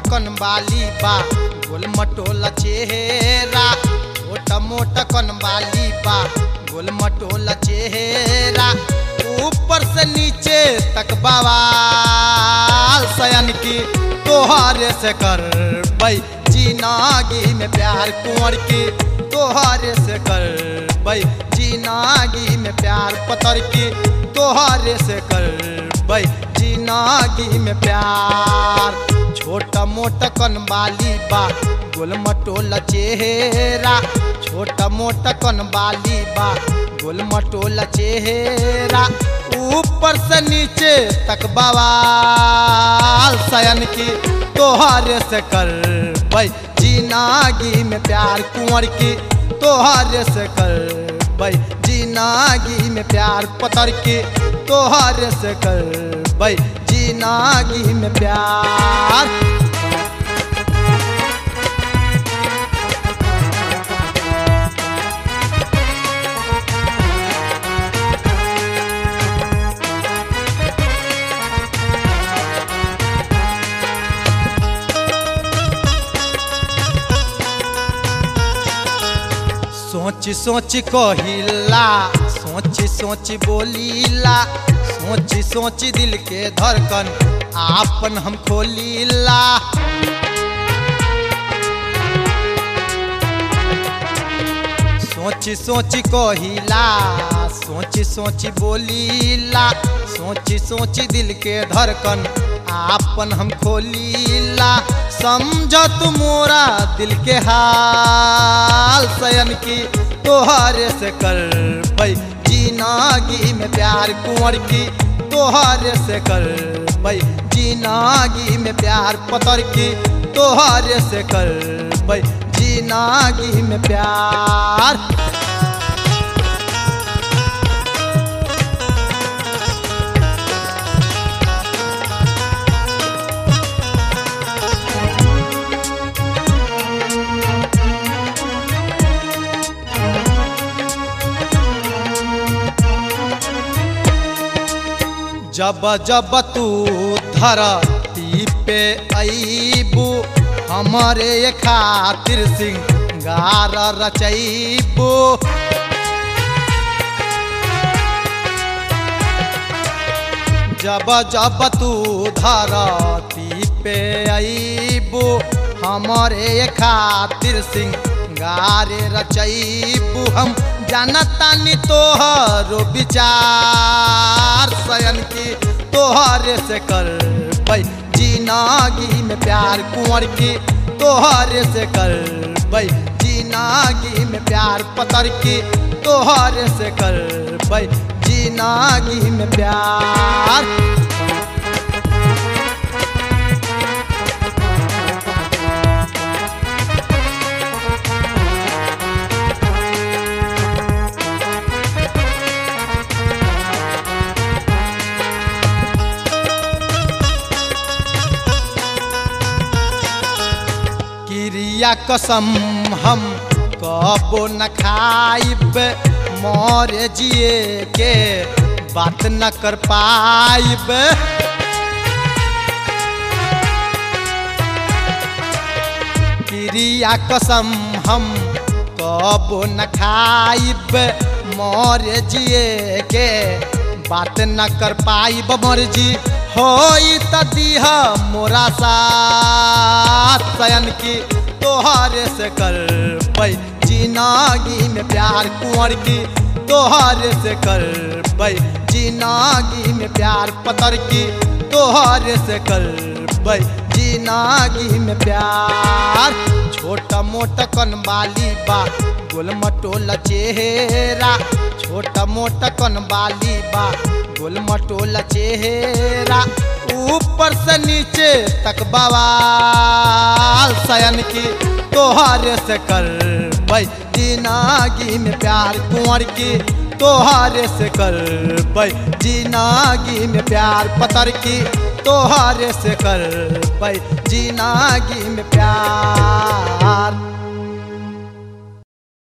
कनबाली बा गोल मटोला चेहरा, छोटा मोटा कनबाली बा गोल मटोला चेहरा, ऊपर से नीचे तक बवाल सयन की तोहरे से कर भाई जिंदगी में प्यार कुंवर की, तोहरे से कर भाई जिंदगी में प्यार पतर की, तोहरे से कर भाई जिंदगी में प्यार। छोटा मोटा कनबाली बा गोल मटोला चेहरा, छोटा मोटा कनबाली बा गोल मटोला चेहरा, ऊपर से नीचे तक बवाल सयन की तोहरे से कर भाई जिंदगी में प्यार कुंवर की, तोहरे से कर भाई जिंदगी में प्यार पतर की, तोहरे से कर भाई जिंदगी में प्यार। सोच सोच कहिला, सोच सोच बोलीला, सोच सोच दिल के धड़कन आपन हम खोलीला। सोच सोच कहिला, सोच सोच बोलीला, सोच सोच दिल के धड़कन आपन हम खोलीला। समझ तू मोरा दिल के हाल सयन की तोहरे से कर भाई जिंदगी में प्यार कुंवर की, तोहरे से कर भाई जिंदगी में प्यार पतर की, तोहरे से कर भाई जिंदगी में प्यार। जब जब तू धरती पे आईबू हमारे खातिर सिंगार रचैबू। जब जब तू धरती पे आईबू हमारे खातिर सिंगार रचैबू। हम जानतानी तोहरो विचार सयन की तोहरे से कर भाई जिंदगी में प्यार कुंवर की, तोहरे से कर भाई जिंदगी में प्यार पतर की, तोहरे से कर भाई जिंदगी में प्यार। क्रिया कसम हम कबो न खाइब, मोरे जिए के बात न कर पाइब। क्रिया कसम हम कबो न खाइब, मोरे जिए के बात न कर पाइब। मर्जी होई त दीह मोरा साथ सयन की तोहरे से कर भाई जिंदगी में प्यार कुंवर की, तोहरे से कर भाई जिंदगी में प्यार पतर की, तोहरे से कर भाई जिंदगी में प्यार। छोटा मोटा कनबाली बा गोल मटोला चेहरा, छोटा मोटा कनबाली बा गोल मटोला चेहरा, ऊपर से नीचे तक बवाल सयन की तोहरे से कर भाई जिंदगी में प्यार कुंवर की, तोहरे से कर भाई जिंदगी में प्यार पतर की, तोहरे से कर भाई जिंदगी में प्यार।